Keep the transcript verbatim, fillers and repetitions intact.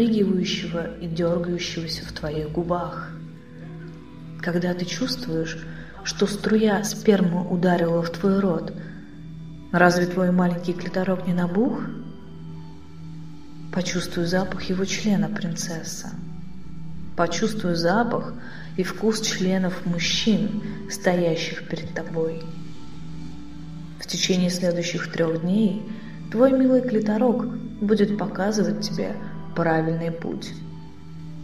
подпрыгивающего и дергающегося в твоих губах. Когда ты чувствуешь, что струя спермы ударила в твой рот, разве твой маленький клиторок не набух? Почувствуй запах его члена, принцесса. Почувствуй запах и вкус членов мужчин, стоящих перед тобой. В течение следующих трех дней твой милый клиторок будет показывать тебе правильный путь.